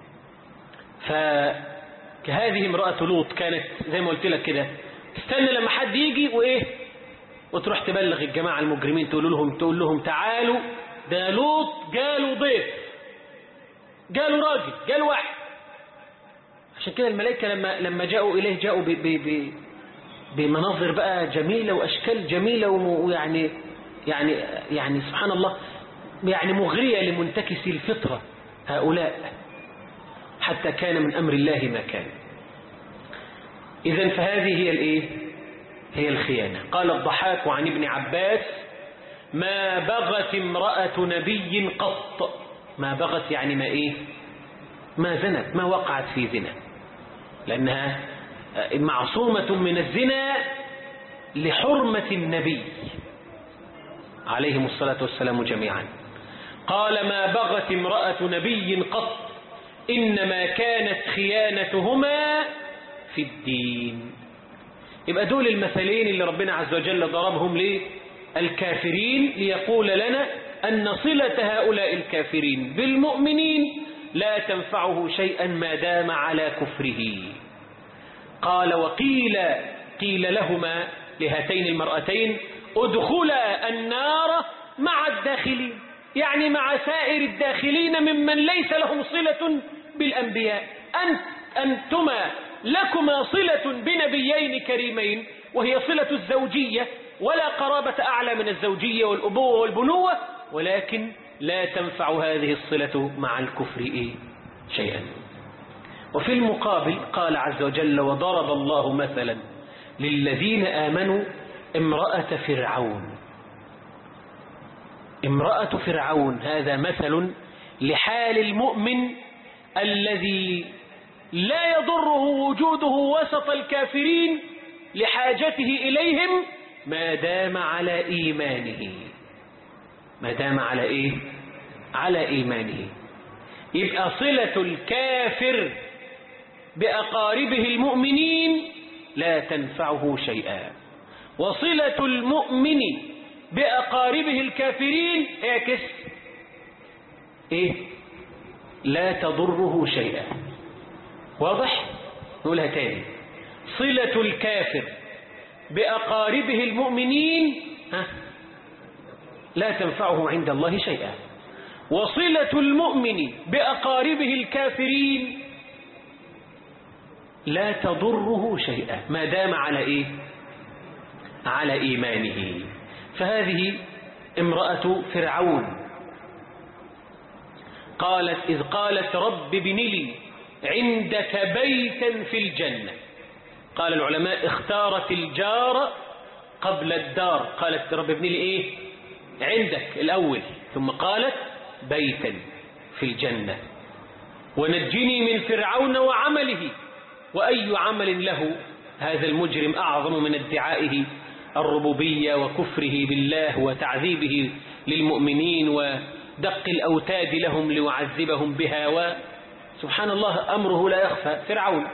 فكهذه امرأة لوط كانت زي ما قلت لك كده استنى لما حد يجي وإيه، وتروح تبلغ الجماعة المجرمين تقول لهم تقول لهم تعالوا ده لوط جاله ضيف، جاله راجل، جاله واحد، عشان كده الملائكة لما لما جاءوا إليه جاءوا ب ب ب بمناظر بقى جميلة وأشكال جميلة ويعني يعني يعني سبحان الله يعني مغرية لمنتكسي الفطرة هؤلاء، حتى كان من أمر الله ما كان. إذن فهذه هي الإيه؟ هي الخيانة. قال الضحاك عن ابن عباس: ما بغت امرأة نبي قط. ما بغت يعني ما إيه؟ ما زنت، ما وقعت في زنا، لأنها معصومة من الزنا لحرمة النبي عليهم الصلاة والسلام جميعا. قال: ما بغت امرأة نبي قط، إنما كانت خيانتهما في الدين. يبقى دول المثلين اللي ربنا عز وجل ضربهم للكافرين ليقول لنا أن صلة هؤلاء الكافرين بالمؤمنين لا تنفعه شيئا ما دام على كفره. قال: وقيل قيل لهما لهاتين المرأتين: ادخلا النار مع الداخلين، يعني مع سائر الداخلين ممن ليس لهم صلة بالأنبياء. أنت أنتما لكما صلة بنبيين كريمين، وهي صلة الزوجية، ولا قرابة أعلى من الزوجية والأبوة والبنوة، ولكن لا تنفع هذه الصلة مع الكفر إيه شيئا. وفي المقابل قال عز وجل: وضرب الله مثلا للذين آمنوا امرأة فرعون. امرأة فرعون هذا مثل لحال المؤمن الذي لا يضره وجوده وسط الكافرين لحاجته إليهم ما دام على إيمانه. ما دام على إيه؟ على إيمانه. يبقى صلة الكافر بأقاربه المؤمنين لا تنفعه شيئا، وصلة المؤمن بأقاربه الكافرين اعكس إيه؟ لا تضره شيئا. واضح؟ نقولها تاني: صلة الكافر بأقاربه المؤمنين ها لا تنفعه عند الله شيئا، وصلة المؤمن بأقاربه الكافرين لا تضره شيئا ما دام على إيه؟ على إيمانه. فهذه امرأة فرعون قالت إذ قالت: رب ابن لي عندك بيتا في الجنة. قال العلماء: اختارت الجار قبل الدار. قالت: رب ابن لي إيه؟ عندك الأول، ثم قالت: بيتا في الجنة، ونجني من فرعون وعمله. وأي عمل له هذا المجرم أعظم من ادعائه الربوبية وكفره بالله وتعذيبه للمؤمنين ودق الأوتاد لهم ليعذبهم بها. وسبحان الله أمره لا يخفى. فرعون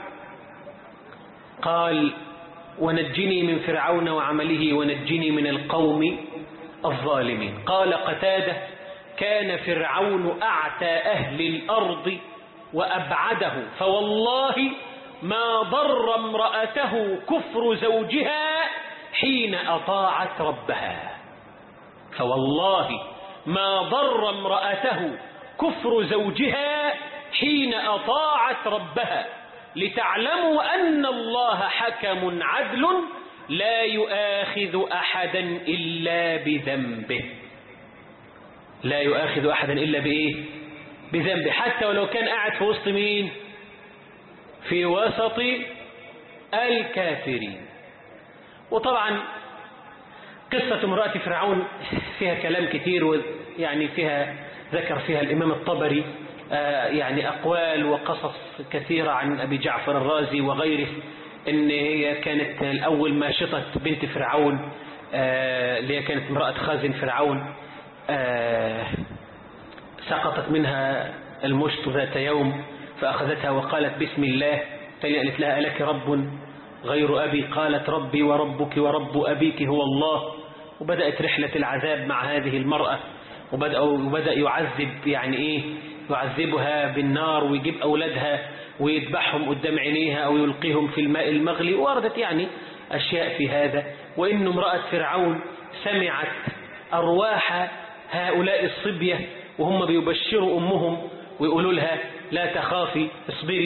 قال: ونجني من فرعون وعمله ونجني من القوم الظالمين. قال قتادة: كان فرعون أعتى أهل الأرض وأبعده، فوالله ما ضر امرأته كفر زوجها حين أطاعت ربها. فوالله ما ضر امرأته كفر زوجها حين أطاعت ربها، لتعلموا أن الله حكم عدل لا يؤاخذ أحدا إلا بذنبه. لا يؤاخذ أحدا إلا بإيه؟ بذنبه، حتى ولو كان قاعد في وسط مين؟ في وسط الكافرين. وطبعا قصة امرأة فرعون فيها كلام كتير، ويعني فيها ذكر فيها الإمام الطبري آه يعني أقوال وقصص كثيرة عن أبي جعفر الرازي وغيره، إن هي كانت الأول ماشطة بنت فرعون آه اللي هي كانت امرأة خازن فرعون، آه سقطت منها المشط ذات يوم فأخذتها وقالت: بسم الله. تاني قالت لها: ألك رب غير أبي؟ قالت: ربي وربك ورب أبيك هو الله. وبدأت رحلة العذاب مع هذه المرأة، وبدأ, وبدأ يعذب يعني إيه يعذبها بالنار، ويجيب أولادها ويذبحهم قدام عينيها أو يلقيهم في الماء المغلي. وردت يعني أشياء في هذا. وإن امرأة فرعون سمعت أرواح هؤلاء الصبية وهم بيبشروا أمهم ويقولوا لها: لا تخافي اصبري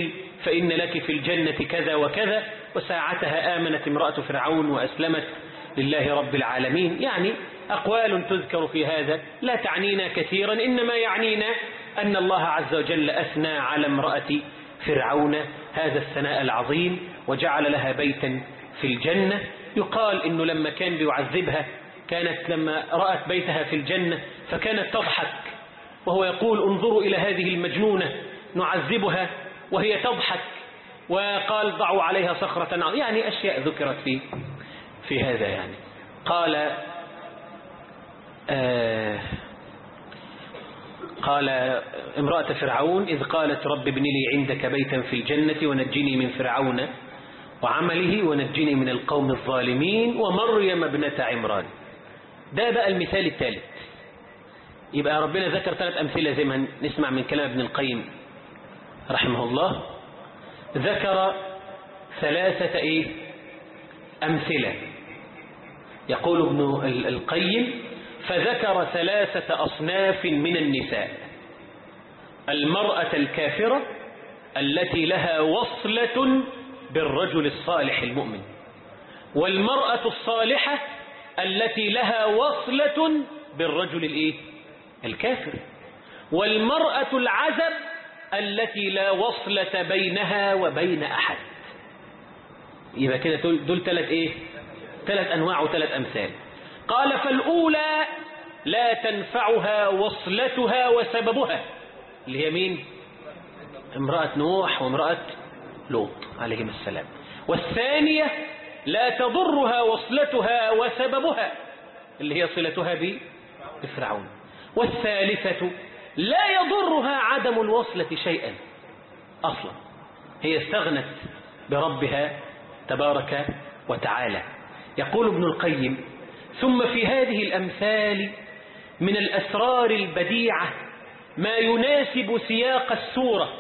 فإن لك في الجنة كذا وكذا، وساعتها آمنت امرأة فرعون وأسلمت لله رب العالمين. يعني أقوال تذكر في هذا لا تعنينا كثيرا، إنما يعنينا أن الله عز وجل أثنى على امرأة فرعون هذا الثناء العظيم وجعل لها بيتا في الجنة. يقال إنه لما كان بيعذبها كانت لما رأت بيتها في الجنة فكانت تضحك، وهو يقول انظروا إلى هذه المجنونة نعذبها وهي تضحك، وقال ضعوا عليها صخرة، يعني أشياء ذكرت في في هذا. يعني قال آه قال امرأة فرعون إذ قالت رب ابن لي عندك بيتا في الجنة ونجني من فرعون وعمله ونجني من القوم الظالمين ومريم ابنة عمران. ده بقى المثال الثالث. يبقى ربنا ذكر ثلاث أمثلة زي ما نسمع من كلام ابن القيم رحمه الله. ذكر ثلاثة إيه أمثلة. يقول ابن القيم فذكر ثلاثة أصناف من النساء: المرأة الكافرة التي لها وصلة بالرجل الصالح المؤمن، والمرأة الصالحة التي لها وصلة بالرجل الإيه؟ الكافر، والمرأة العزب التي لا وصلة بينها وبين أحد. يبقى كده دول ثلاث إيه؟ ثلاث أنواع وثلاث أمثال. قال فالأولى لا تنفعها وصلتها وسببها، اللي هي مين؟ امرأة نوح وامرأة لوط عليهم السلام. والثانية لا تضرها وصلتها وسببها، اللي هي صلتها بفرعون. والثالثة لا يضرها عدم الوصلة شيئا أصلا، هي استغنت بربها تبارك وتعالى. يقول ابن القيم ثم في هذه الأمثال من الأسرار البديعة ما يناسب سياق السورة.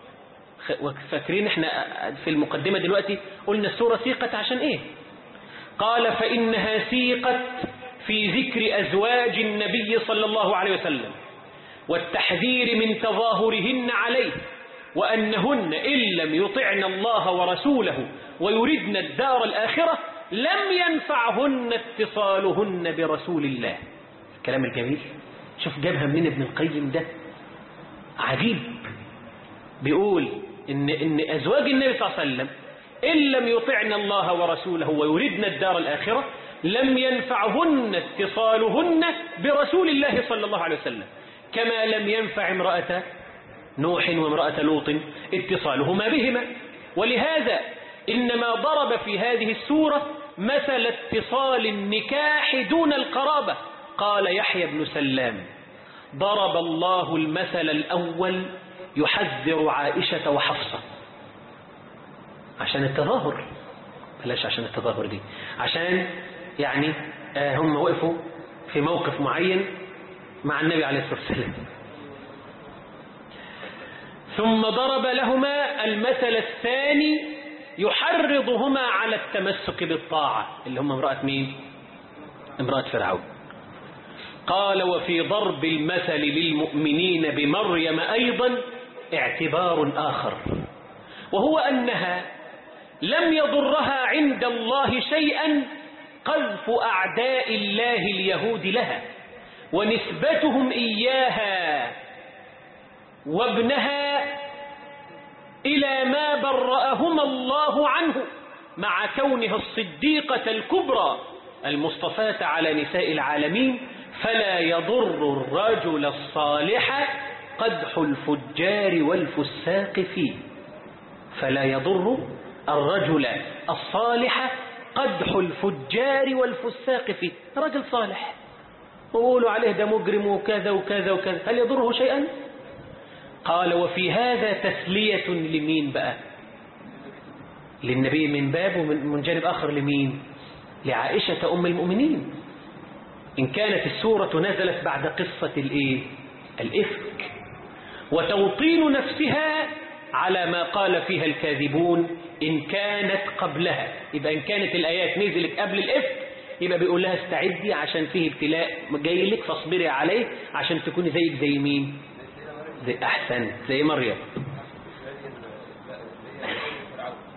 فاكرين احنا في المقدمة دلوقتي قلنا السورة سيقت عشان ايه؟ قال فإنها سيقت في ذكر أزواج النبي صلى الله عليه وسلم والتحذير من تظاهرهن عليه، وأنهن إن لم يطعن الله ورسوله ويردن الدار الآخرة لم ينفعهن اتصالهن برسول الله. الكلام الجميل، شوف جابها من ابن القيم ده عجيب. بيقول إن, إن أزواج النبي صلى الله عليه وسلم إن لم يطعن الله ورسوله ويردن الدار الآخرة لم ينفعهن اتصالهن برسول الله صلى الله عليه وسلم، كما لم ينفع امرأة نوح وامرأة لوط اتصالهما بهما. ولهذا إنما ضرب في هذه السورة مثل اتصال النكاح دون القرابة. قال يحيى بن سلام ضرب الله المثل الأول يحذر عائشة وحفصة عشان التظاهر، بلاش عشان التظاهر دي، عشان يعني آه هم وقفوا في موقف معين مع النبي عليه الصلاة والسلام. ثم ضرب لهما المثل الثاني يحرضهما على التمسك بالطاعة، اللي هم امرأة مين؟ امرأة فرعون. قال وفي ضرب المثل للمؤمنين بمريم أيضا اعتبار آخر، وهو أنها لم يضرها عند الله شيئا قذف أعداء الله اليهود لها ونسبتهم إياها وابنها إلى ما برأهما الله عنه، مع كونها الصديقة الكبرى المصطفاة على نساء العالمين. فلا يضر الرجل الصالح قدح الفجار والفساق فيه، فلا يضر الرجل الصالح قدح الفجار والفساق فيه. رجل صالح وقولوا عليه ده مجرم وكذا وكذا وكذا، هل يضره شيئا؟ قال وفي هذا تسلية لمين بقى؟ للنبي من باب، ومن جانب آخر لمين؟ لعائشة أم المؤمنين. إن كانت السورة نزلت بعد قصة الإيه؟ الإفك، وتوطين نفسها على ما قال فيها الكاذبون إن كانت قبلها. يبقى إن كانت الآيات نزلت قبل الإفك يبقى بيقول لها استعدي عشان فيه ابتلاء جاي لك فاصبري عليه عشان تكوني زيك زي مين؟ زي أحسن زي مريم.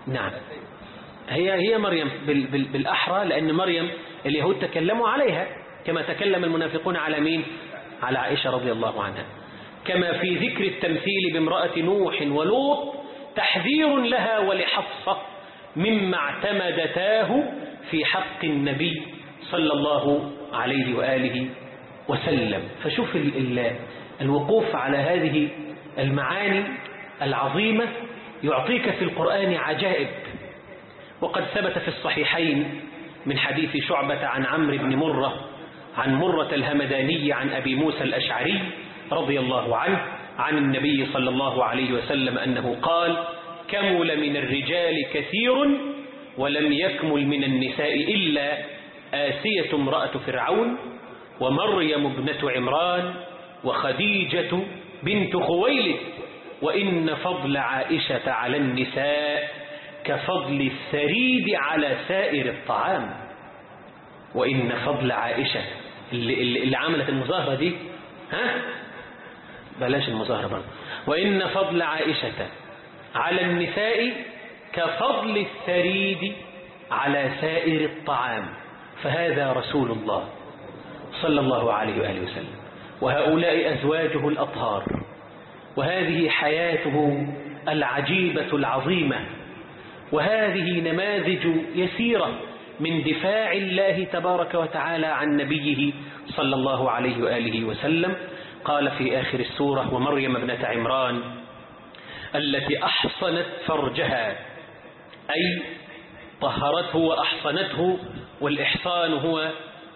نعم، هي هي مريم بالأحرى، لأن مريم اليهود تكلموا عليها كما تكلم المنافقون على مين؟ على عائشة رضي الله عنها. كما في ذكر التمثيل بامرأة نوح ولوط تحذير لها ولحفصة مما اعتمدتاه في حق النبي صلى الله عليه وآله وسلم. فشوف ال ال الوقوف على هذه المعاني العظيمة يعطيك في القرآن عجائب. وقد ثبت في الصحيحين من حديث شعبة عن عمرو بن مرة عن مرة الهمداني عن أبي موسى الأشعري رضي الله عنه عن النبي صلى الله عليه وسلم أنه قال: كمل من الرجال كثير ولم يكمل من النساء إلا آسية امرأة فرعون ومريم ابنة عمران وخديجة بنت خويلد، وإن فضل عائشة على النساء كفضل الثريد على سائر الطعام. وإن فضل عائشة اللي, اللي, اللي عملت المظاهرة دي، ها بلاش المظاهرة برضه. وإن فضل عائشة على النساء كفضل الثريد على سائر الطعام. فهذا رسول الله صلى الله عليه وآله وسلم، وهؤلاء أزواجه الأطهار، وهذه حياته العجيبة العظيمة، وهذه نماذج يسيرة من دفاع الله تبارك وتعالى عن نبيه صلى الله عليه وآله وسلم. قال في آخر السورة: ومريم ابنة عمران التي أحصنت فرجها، أي طهرته وأحصنته، والإحصان هو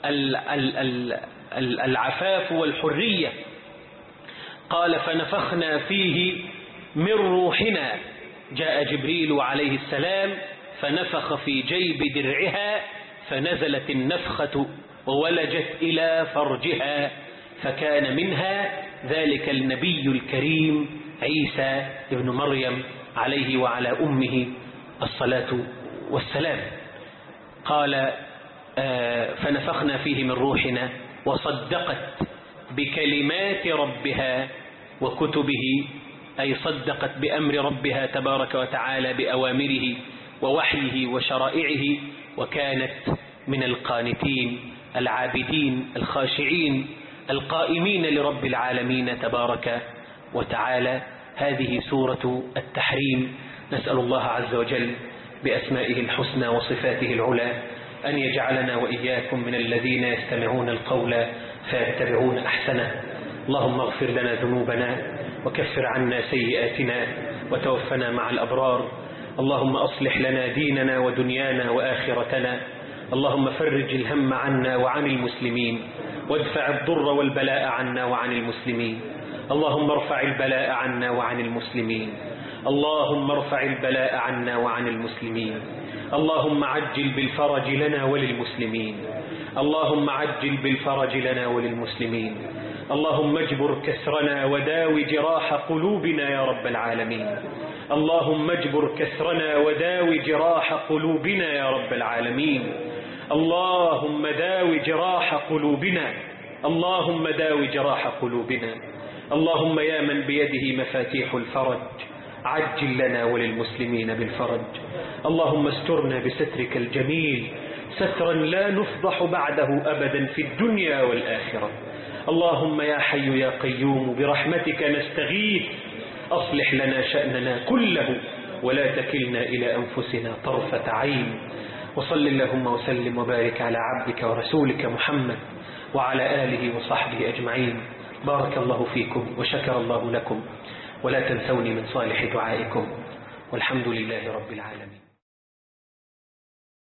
العفاف والحرية. قال: فنفخنا فيه من روحنا. جاء جبريل عليه السلام فنفخ في جيب درعها فنزلت النفخة وولجت إلى فرجها، فكان منها ذلك النبي الكريم عيسى ابن مريم عليه وعلى أمه الصلاة والسلام. قال: آه فنفخنا فيه من روحنا وصدقت بكلمات ربها وكتبه، أي صدقت بأمر ربها تبارك وتعالى بأوامره ووحيه وشرائعه، وكانت من القانتين العابدين الخاشعين القائمين لرب العالمين تبارك وتعالى. هذه سورة التحريم. نسأل الله عز وجل بأسمائه الحسنى وصفاته العلى أن يجعلنا وإياكم من الذين يستمعون القول فيتبعون أحسنه. اللهم اغفر لنا ذنوبنا وكفر عنا سيئاتنا وتوفنا مع الأبرار. اللهم أصلح لنا ديننا ودنيانا وآخرتنا. اللهم فرج الهم عنا وعن المسلمين، وادفع الضر والبلاء عنا وعن المسلمين. اللهم ارفع البلاء عنا وعن المسلمين. اللهم ارفع البلاء عنا وعن المسلمين. اللهم عجل بالفرج لنا وللمسلمين. اللهم عجل بالفرج لنا وللمسلمين. اللهم اجبر كسرنا وداوي جراح قلوبنا يا رب العالمين. اللهم اجبر كسرنا وداوي جراح قلوبنا يا رب العالمين. اللهم داوي جراح قلوبنا. اللهم داوي جراح قلوبنا. اللهم يا من بيده مفاتيح الفرج عجل لنا وللمسلمين بالفرج. اللهم استرنا بسترك الجميل سترا لا نفضح بعده أبدا في الدنيا والآخرة. اللهم يا حي يا قيوم برحمتك نستغيث، أصلح لنا شأننا كله ولا تكلنا إلى أنفسنا طرفة عين. وصل اللهم وسلم وبارك على عبدك ورسولك محمد وعلى آله وصحبه أجمعين. بارك الله فيكم وشكر الله لكم، ولا تنسوني من صالح دعائكم، والحمد لله رب العالمين.